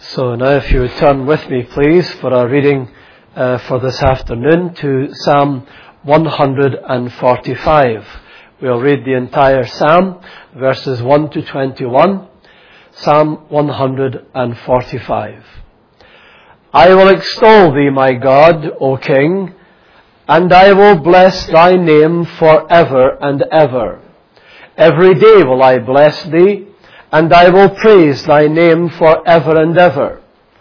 So now if you would turn with me, please, for our reading for this afternoon to Psalm 145. We'll read the entire Psalm, verses 1 to 21. Psalm 145. I will extol thee, my God, O King, and I will bless thy name forever and ever. Every day will I bless thee, and I will praise thy name forever and ever.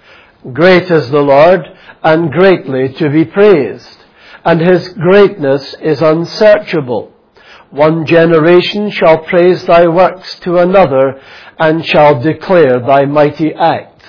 Great is the Lord, and greatly to be praised, and his greatness is unsearchable. One generation shall praise thy works to another, and shall declare thy mighty acts.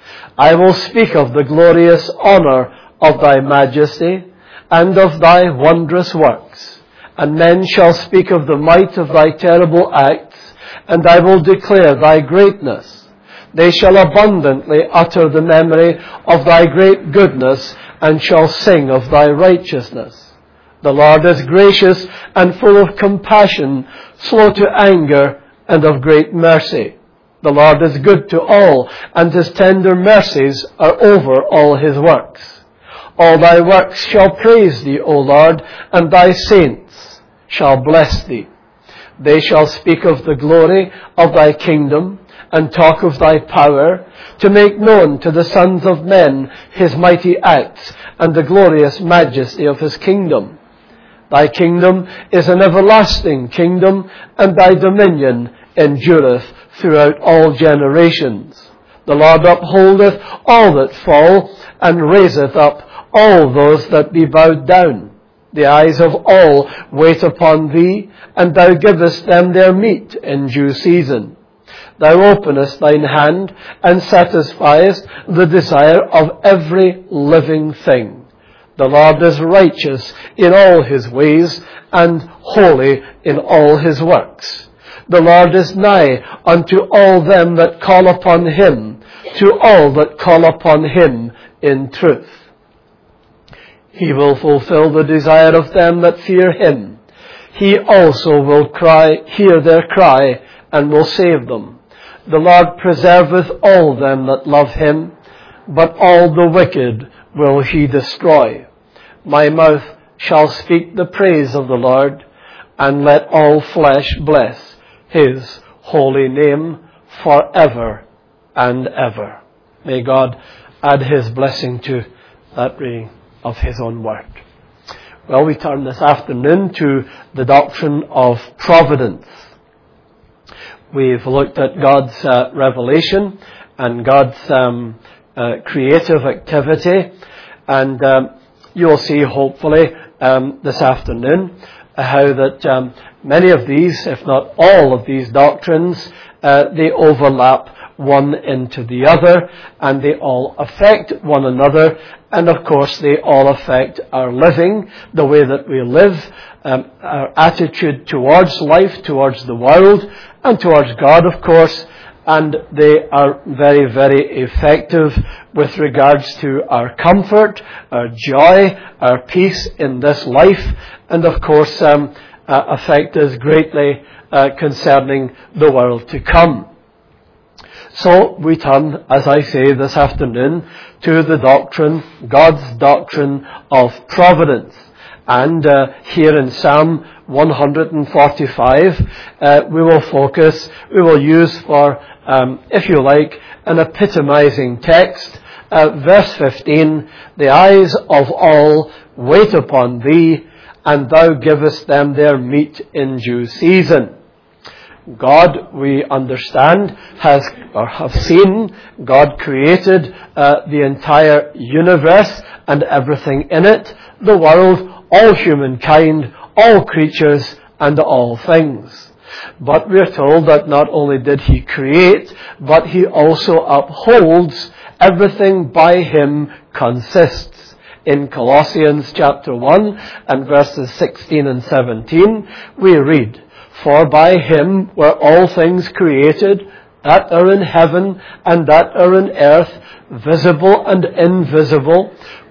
I will speak of the glorious honour of thy majesty, and of thy wondrous works. And men shall speak of the might of thy terrible acts, and I will declare thy greatness. They shall abundantly utter the memory of thy great goodness, and shall sing of thy righteousness. The Lord is gracious and full of compassion, slow to anger, and of great mercy. The Lord is good to all, and his tender mercies are over all his works. All thy works shall praise thee, O Lord, and thy saints shall bless thee. They shall speak of the glory of thy kingdom, and talk of thy power, to make known to the sons of men his mighty acts, and the glorious majesty of his kingdom. Thy kingdom is an everlasting kingdom, and thy dominion endureth throughout all generations. The Lord upholdeth all that fall, and raiseth up all those that be bowed down. The eyes of all wait upon thee, and thou givest them their meat in due season. Thou openest thine hand, and satisfiest the desire of every living thing. The Lord is righteous in all his ways, and holy in all his works. The Lord is nigh unto all them that call upon him, to all that call upon him in truth. He will fulfill the desire of them that fear him. He also will hear their cry, and will save them. The Lord preserveth all them that love him, but all the wicked will he destroy. My mouth shall speak the praise of the Lord, and let all flesh bless his holy name forever and ever. May God add his blessing to that reading of his own word. Well, we turn this afternoon to the doctrine of providence. We've looked at God's revelation and God's creative activity, and you'll see hopefully this afternoon how that many of these, if not all of these doctrines, they overlap one into the other, and they all affect one another, and of course they all affect our living, the way that we live, our attitude towards life, towards the world, and towards God, of course, and they are very, very effective with regards to our comfort, our joy, our peace in this life, and of course affect us greatly concerning the world to come. So we turn, as I say this afternoon, to the doctrine, God's doctrine of providence. And here in Psalm 145, we will use for, if you like, an epitomizing text. Verse 15, the eyes of all wait upon thee, and thou givest them their meat in due season. God, we understand, have seen, God created the entire universe and everything in it, the world, all humankind, all creatures, and all things. But we're told that not only did he create, but he also upholds everything by him consists. In Colossians chapter 1 and verses 16 and 17, we read, For by him were all things created, that are in heaven and that are in earth, visible and invisible,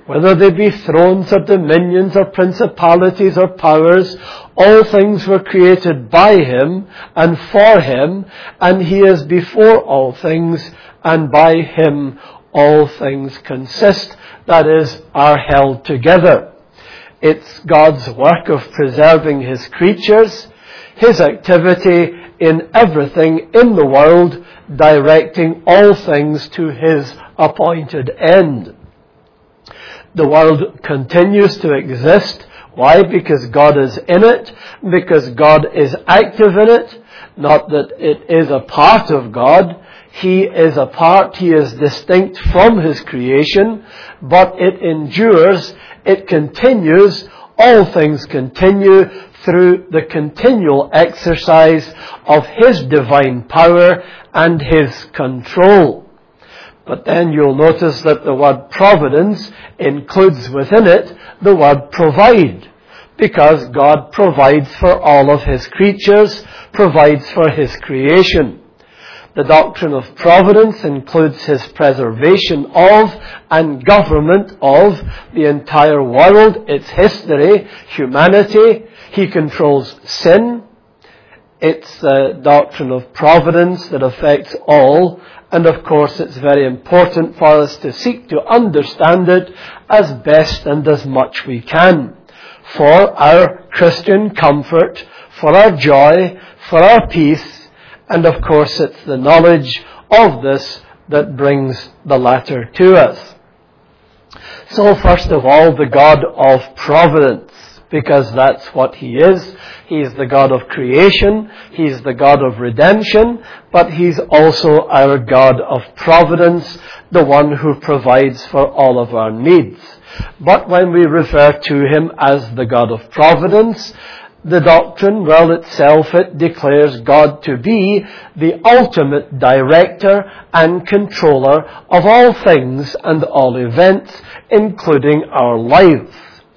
whether they be thrones or dominions or principalities or powers, all things were created by him and for him, and he is before all things, and by him all things consist, that is, are held together. It's God's work of preserving his creatures, his activity in everything in the world, directing all things to his appointed end. The world continues to exist. Why? Because God is in it, because God is active in it, not that it is a part of God. He is a part, he is distinct from his creation, but it endures, it continues, all things continue through the continual exercise of his divine power and his control. But then you'll notice that the word providence includes within it the word provide, because God provides for all of his creatures, provides for his creation. The doctrine of providence includes his preservation of and government of the entire world, its history, humanity. He controls sin. It's the doctrine of providence that affects all. And of course, it's very important for us to seek to understand it as best and as much we can, for our Christian comfort, for our joy, for our peace, and of course it's the knowledge of this that brings the latter to us. So first of all, the God of providence, because that's what he is. He's the God of creation, he's the God of redemption, but he's also our God of providence, the one who provides for all of our needs. But when we refer to him as the God of providence, the doctrine, well, itself, it declares God to be the ultimate director and controller of all things and all events, including our lives.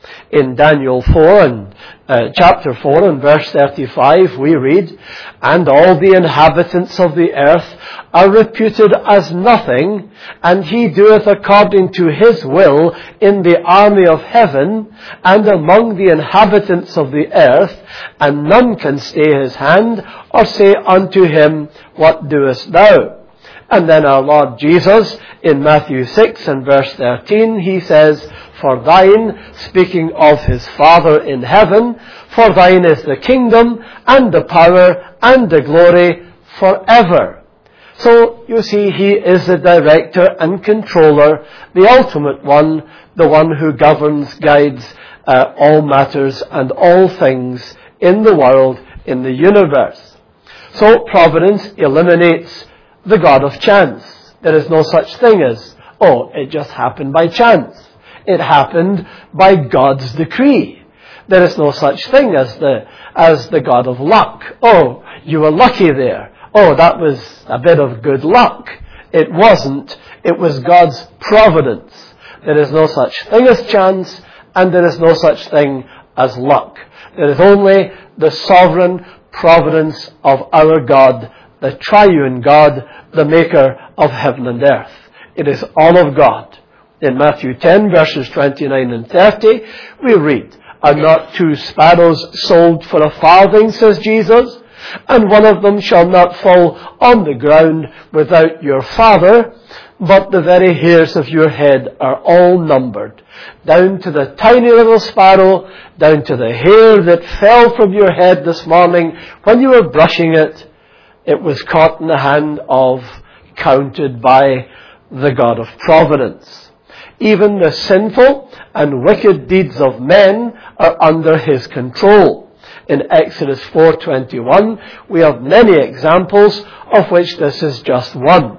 In Daniel 4 and chapter 4 and verse 35 we read, "And all the inhabitants of the earth are reputed as nothing, and he doeth according to his will in the army of heaven and among the inhabitants of the earth, and none can stay his hand or say unto him, What doest thou?" And then our Lord Jesus, in Matthew 6 and verse 13, he says, "For thine," speaking of his Father in heaven, "for thine is the kingdom and the power and the glory forever." So, you see, he is the director and controller, the ultimate one, the one who governs, guides all matters and all things in the world, in the universe. So, providence eliminates the God of chance. There is no such thing as, oh, it just happened by chance. It happened by God's decree. There is no such thing as the God of luck. Oh, you were lucky there. Oh, that was a bit of good luck. It wasn't. It was God's providence. There is no such thing as chance, and there is no such thing as luck. There is only the sovereign providence of our God, the triune God, the maker of heaven and earth. It is all of God. In Matthew 10, verses 29 and 30, we read, "Are not 2 sparrows sold for a farthing, says Jesus, and one of them shall not fall on the ground without your Father, but the very hairs of your head are all numbered. Down to the tiny little sparrow, down to the hair that fell from your head this morning when you were brushing it, it was caught in the hand of, counted by the God of providence. Even the sinful and wicked deeds of men are under his control. In Exodus 4:21, we have many examples of which this is just one.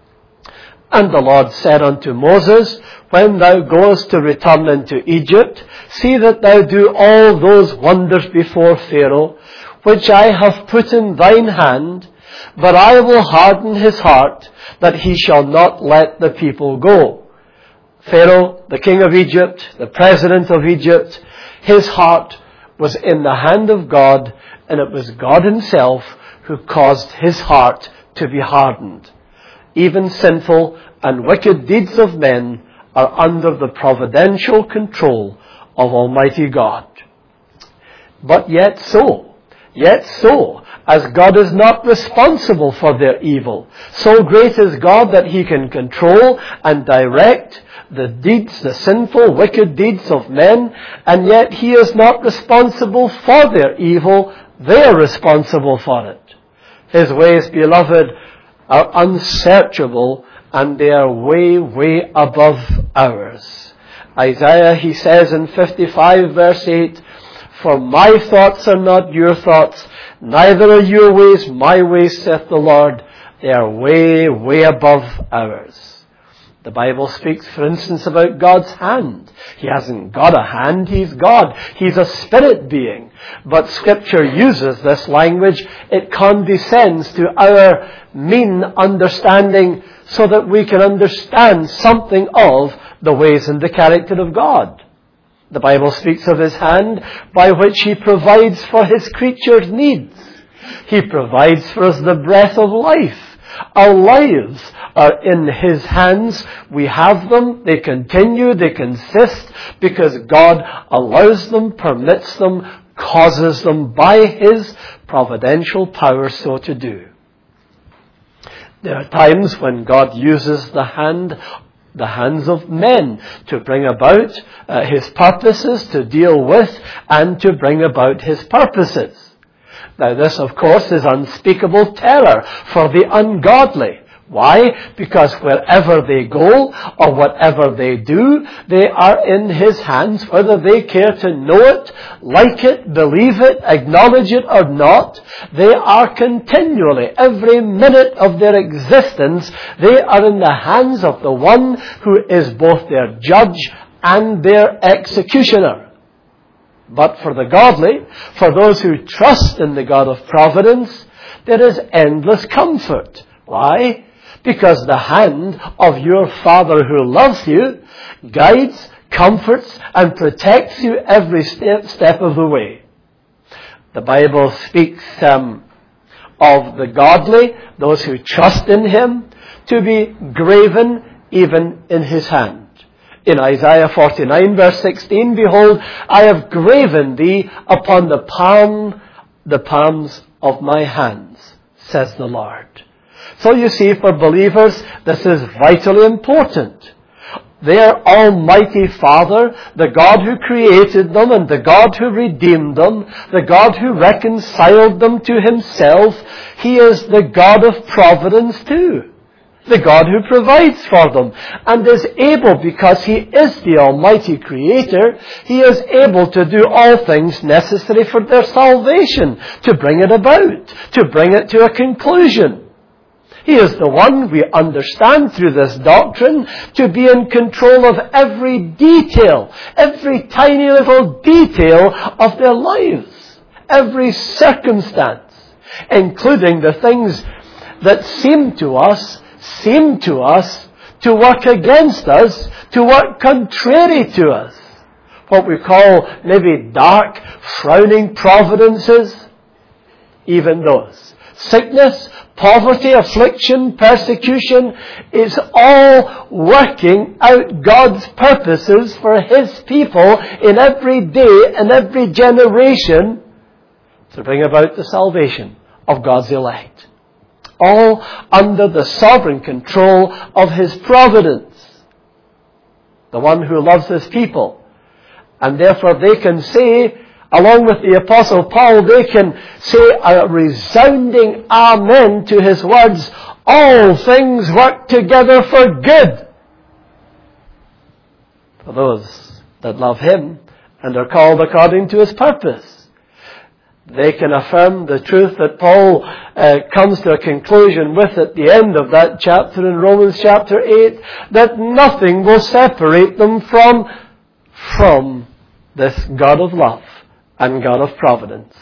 "And the Lord said unto Moses, When thou goest to return into Egypt, see that thou do all those wonders before Pharaoh, which I have put in thine hand, but I will harden his heart, that he shall not let the people go." Pharaoh, the king of Egypt, the president of Egypt, his heart was in the hand of God, and it was God himself who caused his heart to be hardened. Even sinful and wicked deeds of men are under the providential control of Almighty God. But yet so, as God is not responsible for their evil, so great is God that He can control and direct the deeds, the sinful, wicked deeds of men, and yet He is not responsible for their evil. They are responsible for it. His ways, beloved, are unsearchable, and they are way, way above ours. Isaiah, he says in 55 verse 8, "For my thoughts are not your thoughts, neither are your ways my ways, saith the Lord. They are way, way above ours." The Bible speaks, for instance, about God's hand. He hasn't got a hand, He's God. He's a spirit being. But Scripture uses this language. It condescends to our mean understanding so that we can understand something of the ways and the character of God. The Bible speaks of His hand by which He provides for His creatures' needs. He provides for us the breath of life. Our lives are in His hands. We have them. They continue. They consist because God allows them, permits them, causes them by His providential power so to do. There are times when God uses the hands of men to bring about His purposes, to deal with and to bring about His purposes. Now this, of course, is unspeakable terror for the ungodly. Why? Because wherever they go or whatever they do, they are in His hands, whether they care to know it, like it, believe it, acknowledge it or not. They are continually, every minute of their existence, they are in the hands of the one who is both their judge and their executioner. But for the godly, for those who trust in the God of providence, there is endless comfort. Why? Because the hand of your Father who loves you guides, comforts, and protects you every step of the way. The Bible speaks of the godly, those who trust in Him, to be graven even in His hand. In Isaiah 49 verse 16, "Behold, I have graven thee upon the palms of my hands, says the Lord." So you see, for believers, this is vitally important. Their Almighty Father, the God who created them and the God who redeemed them, the God who reconciled them to Himself, He is the God of providence too. The God who provides for them and is able, because He is the Almighty Creator, He is able to do all things necessary for their salvation, to bring it about, to bring it to a conclusion. He is the one we understand through this doctrine to be in control of every detail, every tiny little detail of their lives, every circumstance, including the things that seem to us to work against us, to work contrary to us. What we call maybe dark, frowning providences, even those. Sickness, poverty, affliction, persecution is all working out God's purposes for His people in every day and every generation to bring about the salvation of God's elect. All under the sovereign control of His providence. The one who loves His people. And therefore they can say, along with the Apostle Paul, they can say a resounding amen to his words, "All things work together for good," for those that love Him and are called according to His purpose. They can affirm the truth that Paul comes to a conclusion with at the end of that chapter in Romans chapter 8, that nothing will separate them from this God of love and God of providence.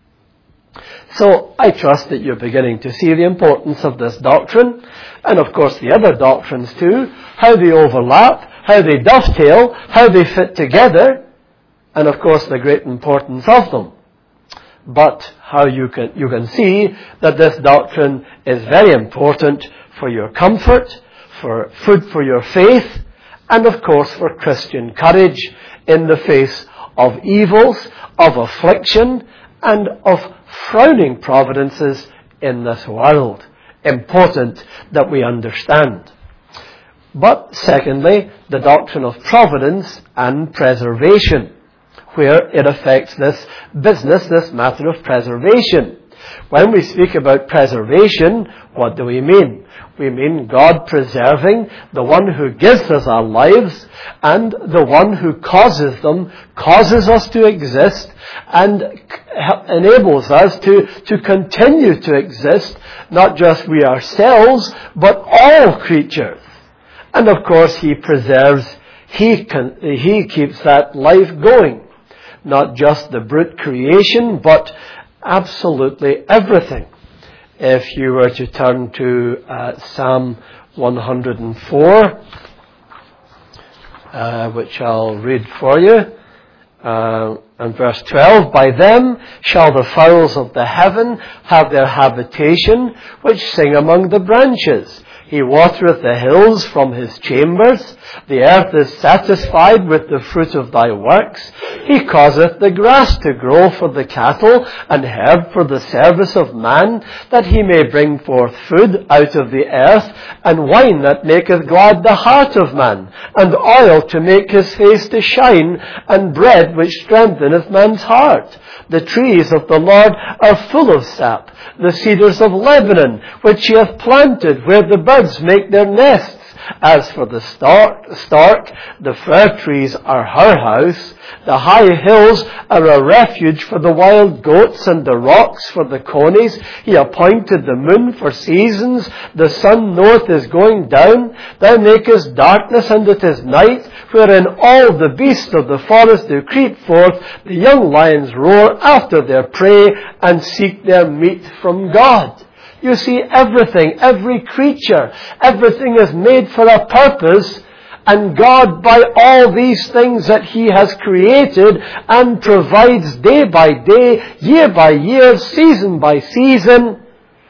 So I trust that you're beginning to see the importance of this doctrine, and of course the other doctrines too, how they overlap, how they dovetail, how they fit together, and of course the great importance of them. But how you can see that this doctrine is very important for your comfort, for food for your faith, and of course for Christian courage in the face of evils, of affliction, and of frowning providences in this world. Important that we understand. But secondly, the doctrine of providence and preservation, where it affects this business, this matter of preservation. When we speak about preservation, what do we mean? We mean God preserving the one who gives us our lives and the one who causes them, causes us to exist and enables us to continue to exist, not just we ourselves, but all creatures. And of course He preserves, He keeps that life going. Not just the brute creation, but absolutely everything. If you were to turn to Psalm 104, which I'll read for you, and verse 12, by them shall the fowls of the heaven have their habitation, which sing among the branches. He watereth the hills from his chambers. The earth is satisfied with the fruit of thy works. He causeth the grass to grow for the cattle, and herb for the service of man, that he may bring forth food out of the earth, and wine that maketh glad the heart of man, and oil to make his face to shine, and bread which strengtheneth man's heart. The trees of the Lord are full of sap, the cedars of Lebanon, which he hath planted, where the birds make their nests. As for the stork, the fir trees are her house. The high hills are a refuge for the wild goats, and the rocks for the conies. He appointed the moon for seasons. The sun knoweth his going down. Thou makest darkness, and it is night, wherein all the beasts of the forest do creep forth. The young lions roar after their prey, and seek their meat from God. You see, everything, every creature, everything is made for a purpose, and God, by all these things that He has created and provides day by day, year by year, season by season,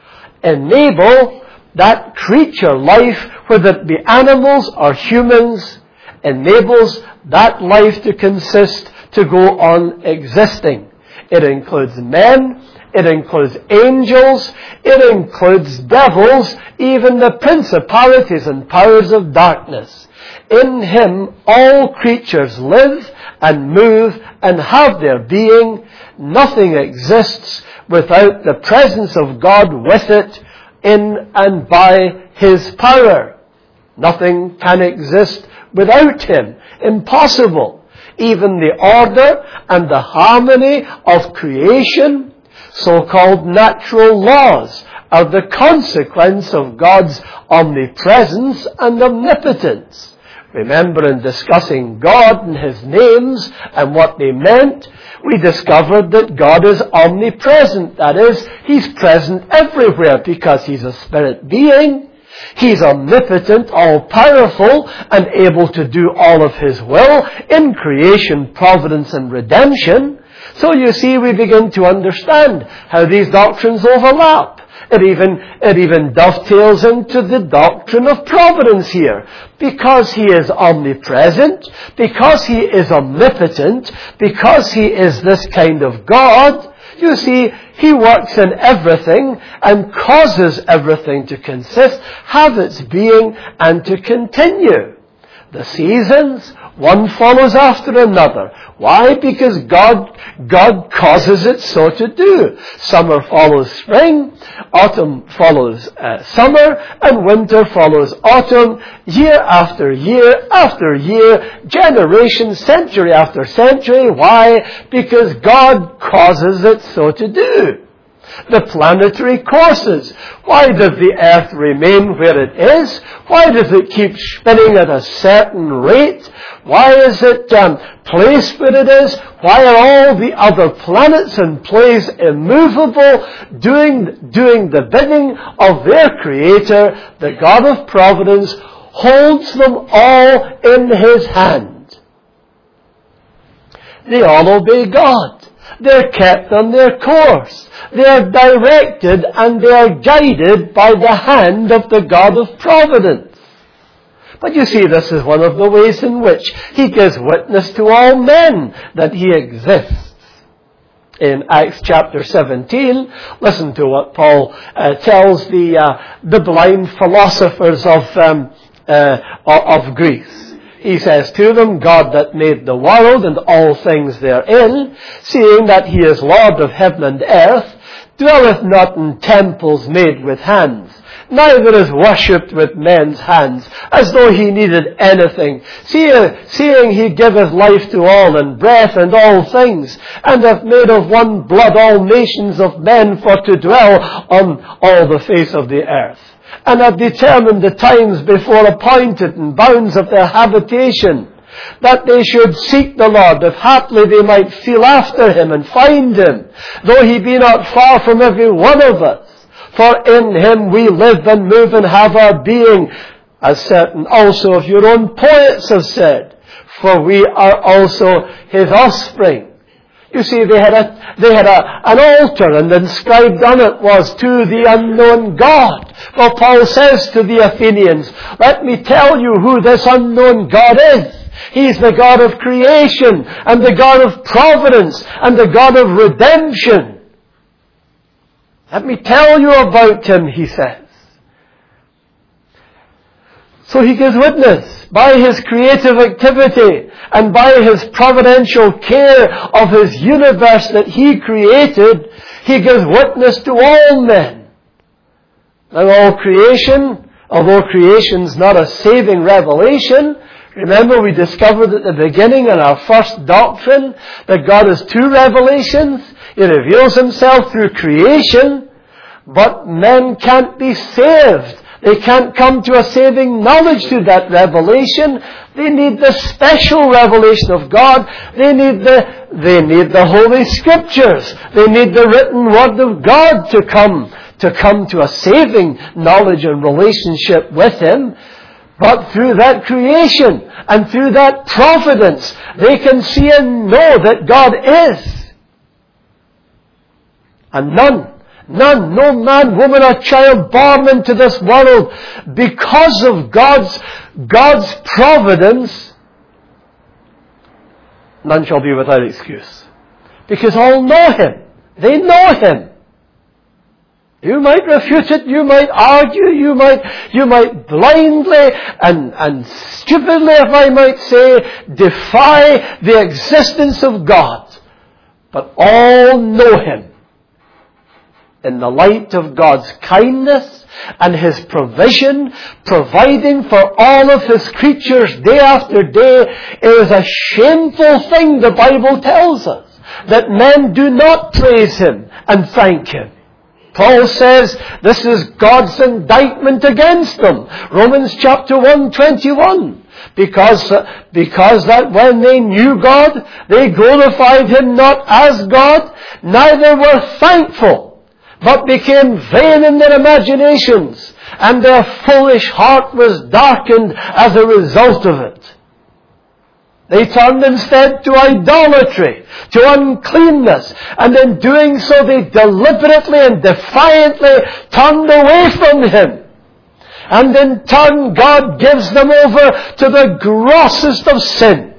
enable that creature life, whether it be animals or humans, enables that life to consist, to go on existing. It includes men, it includes angels, it includes devils, even the principalities and powers of darkness. In Him all creatures live and move and have their being. Nothing exists without the presence of God with it, in and by His power. Nothing can exist without Him. Impossible. Even the order and the harmony of creation, so-called natural laws, are the consequence of God's omnipresence and omnipotence. Remember, in discussing God and His names and what they meant, we discovered that God is omnipresent. That is, He's present everywhere because He's a spirit being. He's omnipotent, all-powerful, and able to do all of His will in creation, providence, and redemption. So you see, we begin to understand how these doctrines overlap. It even dovetails into the doctrine of providence here. Because He is omnipresent, because He is omnipotent, because He is this kind of God, you see, He works in everything and causes everything to consist, have its being, and to continue. The seasons, one follows after another. Why? Because God causes it so to do. Summer follows spring, autumn follows summer, and winter follows autumn, year after year after year, generation, century after century. Why? Because God causes it so to do. The planetary courses. Why does the earth remain where it is? Why does it keep spinning at a certain rate? Why is it placed where it is? Why are all the other planets and places immovable, doing the bidding of their Creator? The God of providence holds them all in His hand. They all obey God. They're kept on their course. They are directed and they are guided by the hand of the God of providence. But you see, this is one of the ways in which he gives witness to all men that he exists. In Acts chapter 17, listen to what Paul tells the blind philosophers of Greece. He says to them, God that made the world and all things therein, seeing that he is Lord of heaven and earth, dwelleth not in temples made with hands, neither is worshipped with men's hands, as though he needed anything, seeing he giveth life to all, and breath and all things, and hath made of one blood all nations of men for to dwell on all the face of the earth, and hath determined the times before appointed and bounds of their habitation, that they should seek the Lord, if haply they might feel after him and find him, though he be not far from every one of us. For in him we live and move and have our being, as certain also of your own poets have said, for we are also his offspring. You see, they had an altar, and inscribed on it was, to the unknown God. Well, Paul says to the Athenians, let me tell you who this unknown God is. He's the God of creation, and the God of providence, and the God of redemption. Let me tell you about him, he says. So he gives witness by his creative activity and by his providential care of his universe that he created. He gives witness to all men. Now all creation, although creation's not a saving revelation, remember we discovered at the beginning in our first doctrine that God has two revelations. He reveals himself through creation, but men can't be saved. They can't come to a saving knowledge through that revelation. They need the special revelation of God. They need the Holy Scriptures. They need the written Word of God to come to a saving knowledge and relationship with him. But through that creation and through that providence, they can see and know that God is. And none, no man, woman or child born into this world, because of God's providence, none shall be without excuse. Because all know him. They know him. You might refute it, you might argue, you might blindly and stupidly, if I might say, defy the existence of God. But all know him in the light of God's kindness and his provision, providing for all of his creatures day after day. It is a shameful thing, the Bible tells us, that men do not praise him and thank him. Paul says this is God's indictment against them. Romans chapter 1:21. Because that when they knew God, they glorified him not as God, neither were thankful, but became vain in their imaginations, and their foolish heart was darkened as a result of it. They turned instead to idolatry, to uncleanness, and in doing so they deliberately and defiantly turned away from him. And in turn God gives them over to the grossest of sin.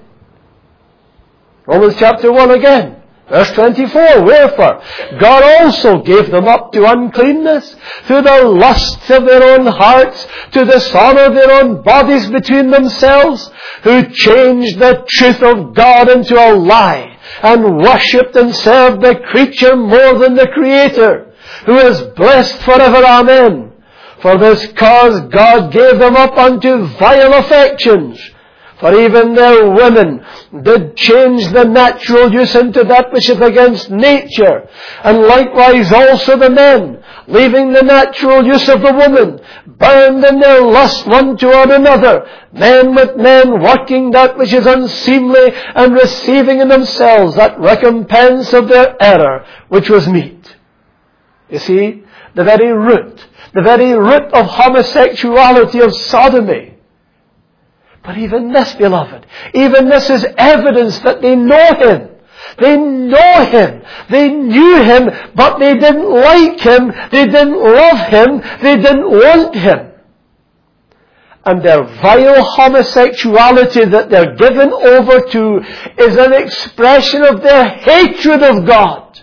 Romans chapter 1 again. Verse 24, wherefore God also gave them up to uncleanness through the lusts of their own hearts, to dishonor their own bodies between themselves, who changed the truth of God into a lie, and worshipped and served the creature more than the Creator, who is blessed forever. Amen. For this cause God gave them up unto vile affections. For even their women did change the natural use into that which is against nature. And likewise also the men, leaving the natural use of the woman, burned in their lust one toward another, men with men, working that which is unseemly, and receiving in themselves that recompense of their error, which was meet. You see, the very root of homosexuality, of sodomy. But even this, beloved, even this is evidence that they know him. They know him. They knew him, but they didn't like him. They didn't love him. They didn't want him. and their vile homosexuality that they're given over to is an expression of their hatred of God.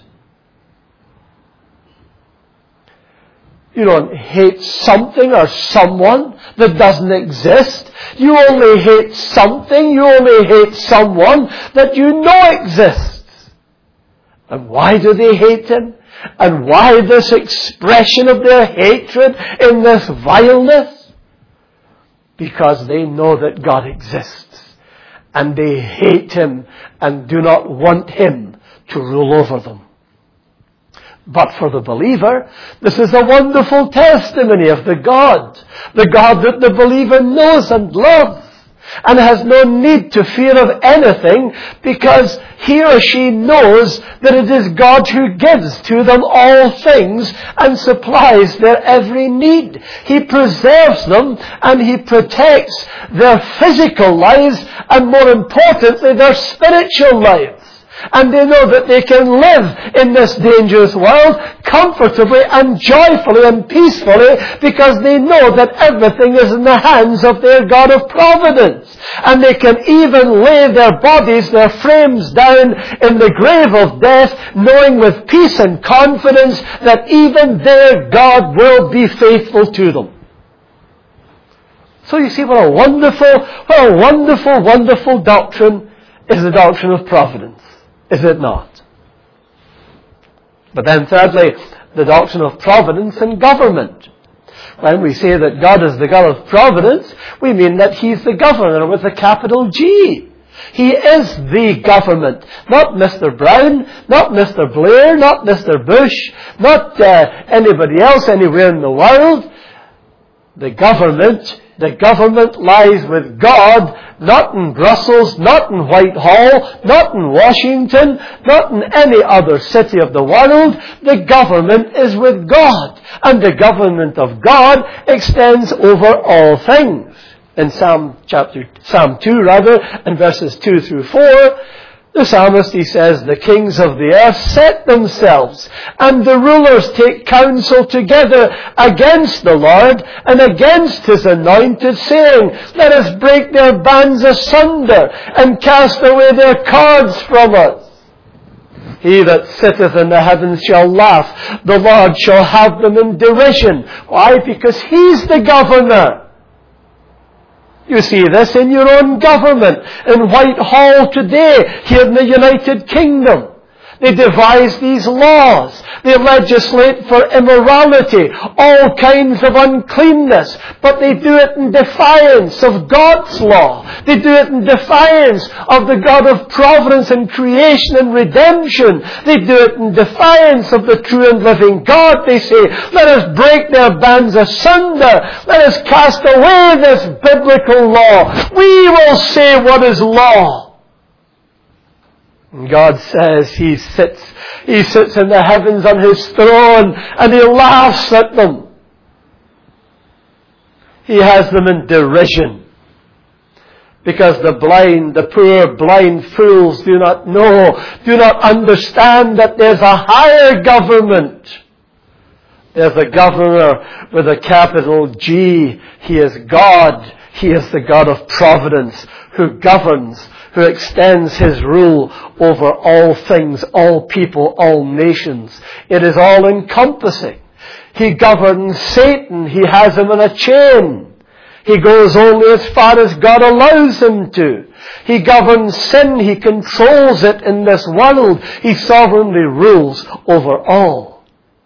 You don't hate something or someone that doesn't exist. You only hate something, you only hate someone that you know exists. And why do they hate him? And why this expression of their hatred in this vileness? Because they know that God exists. And they hate him and do not want him to rule over them. But for the believer, this is a wonderful testimony of the God that the believer knows and loves, and has no need to fear of anything, because he or she knows that it is God who gives to them all things and supplies their every need. He preserves them and he protects their physical lives, and more importantly, their spiritual lives. And they know that they can live in this dangerous world comfortably and joyfully and peacefully, because they know that everything is in the hands of their God of providence. And they can even lay their bodies, their frames down in the grave of death, knowing with peace and confidence that even their God will be faithful to them. So you see what a wonderful, wonderful doctrine is the doctrine of providence. Is it not? But then thirdly, the doctrine of providence and government. When we say that God is the God of providence, we mean that He's the governor with a capital G. He is the government. Not Mr. Brown, not Mr. Blair, not Mr. Bush, not anybody else anywhere in the world. The government lies with God, not in Brussels, not in Whitehall, not in Washington, not in any other city of the world. The government is with God, and the government of God extends over all things. In Psalm 2, and verses 2 through 4, the psalmist, he says, the kings of the earth set themselves, and the rulers take counsel together against the Lord and against His anointed, saying, let us break their bands asunder and cast away their cords from us. He that sitteth in the heavens shall laugh. The Lord shall have them in derision. Why? Because He's the governor. You see this in your own government. In Whitehall today, here in the United Kingdom, they devise these laws. They legislate for immorality, all kinds of uncleanness, but they do it in defiance of God's law. They do it in defiance of the God of providence and creation and redemption. They do it in defiance of the true and living God. They say, let us break their bands asunder. Let us cast away this biblical law. We will say what is law. God says He sits in the heavens on His throne, and He laughs at them. He has them in derision, because the poor blind fools do not understand that there's a higher government. There's a governor with a capital G. He is God. He is the God of providence, who governs, who extends His rule over all things, all people, all nations. It is all encompassing. He governs Satan. He has him in a chain. He goes only as far as God allows him to. He governs sin. He controls it in this world. He sovereignly rules over all.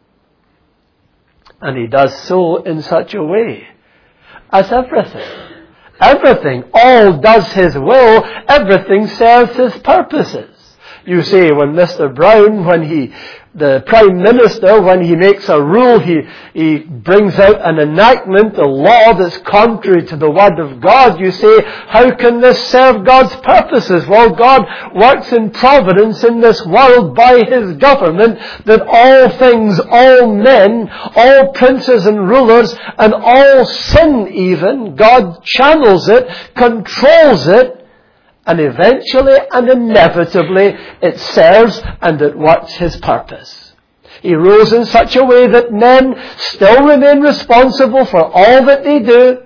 And He does so in such a way as everything, all does His will, everything serves His purposes. You see, when Mr. Brown, the Prime Minister, when he makes a rule, he brings out an enactment, a law that's contrary to the Word of God. You say, how can this serve God's purposes? Well, God works in providence in this world by His government, that all things, all men, all princes and rulers, and all sin even, God channels it, controls it, and eventually and inevitably it serves and it works His purpose. He rules in such a way that men still remain responsible for all that they do,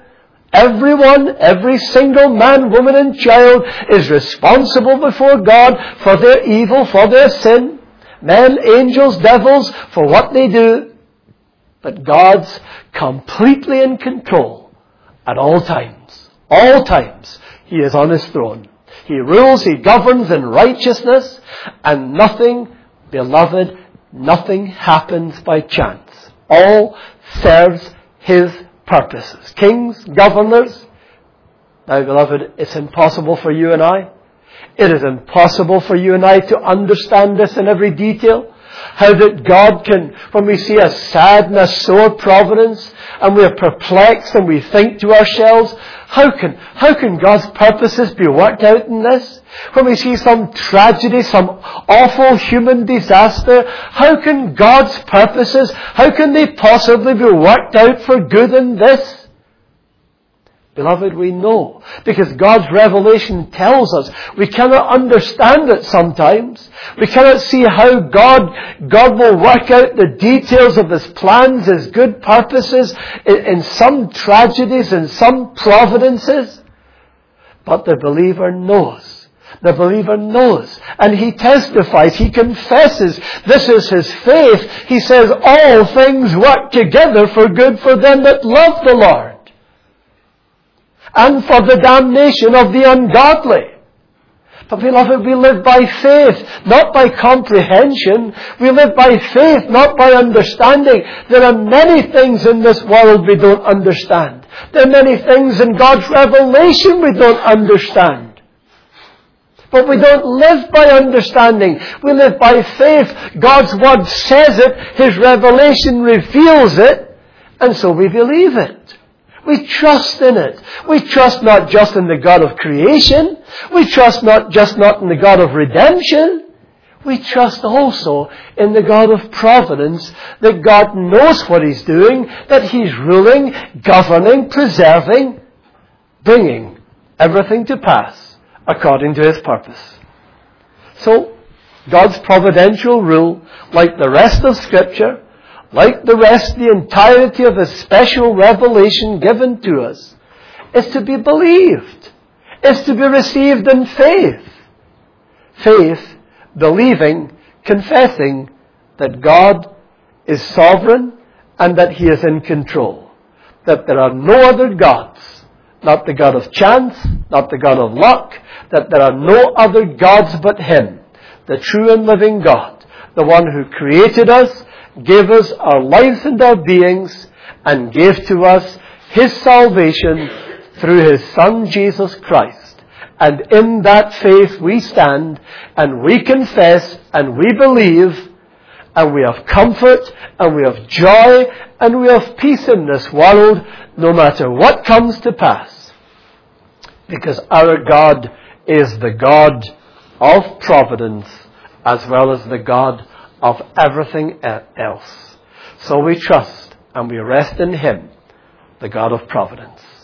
Everyone, every single man, woman and child is responsible before God for their evil, for their sin. Men, angels, devils, for what they do. But God's completely in control at all times. All times. He is on His throne. He rules, He governs in righteousness, and nothing, beloved, nothing happens by chance. All serves His purposes. Kings, governors. Now, beloved, it's impossible for you and I. It is impossible for you and I to understand this in every detail. How that God can, when we see a sad and a sore providence, and we are perplexed and we think to ourselves, how can God's purposes be worked out in this? When we see some tragedy, some awful human disaster, how can God's purposes, how can they possibly be worked out for good in this? Beloved, we know, because God's revelation tells us. We cannot understand it sometimes. We cannot see how God will work out the details of His plans, His good purposes, in some tragedies, in some providences. But the believer knows. The believer knows. And he testifies, he confesses, this is his faith. He says, all things work together for good for them that love the Lord, and for the damnation of the ungodly. But beloved, we live by faith, not by comprehension. We live by faith, not by understanding. There are many things in this world we don't understand. There are many things in God's revelation we don't understand. But we don't live by understanding. We live by faith. God's Word says it. His revelation reveals it. And so we believe it. We trust in it. We trust not just in the God of creation. We trust not in the God of redemption. We trust also in the God of providence, that God knows what He's doing, that He's ruling, governing, preserving, bringing everything to pass according to His purpose. So, God's providential rule, like the rest of Scripture, like the entirety of His special revelation given to us, is to be believed, is to be received in faith. Faith, believing, confessing that God is sovereign and that He is in control. That there are no other gods, not the God of chance, not the God of luck, that there are no other gods but Him, the true and living God, the one who created us, gave us our lives and our beings, and gave to us His salvation through His Son Jesus Christ. And in that faith we stand, and we confess, and we believe, and we have comfort, and we have joy, and we have peace in this world, no matter what comes to pass. Because our God is the God of providence, as well as the God of everything else. So we trust and we rest in Him, the God of providence.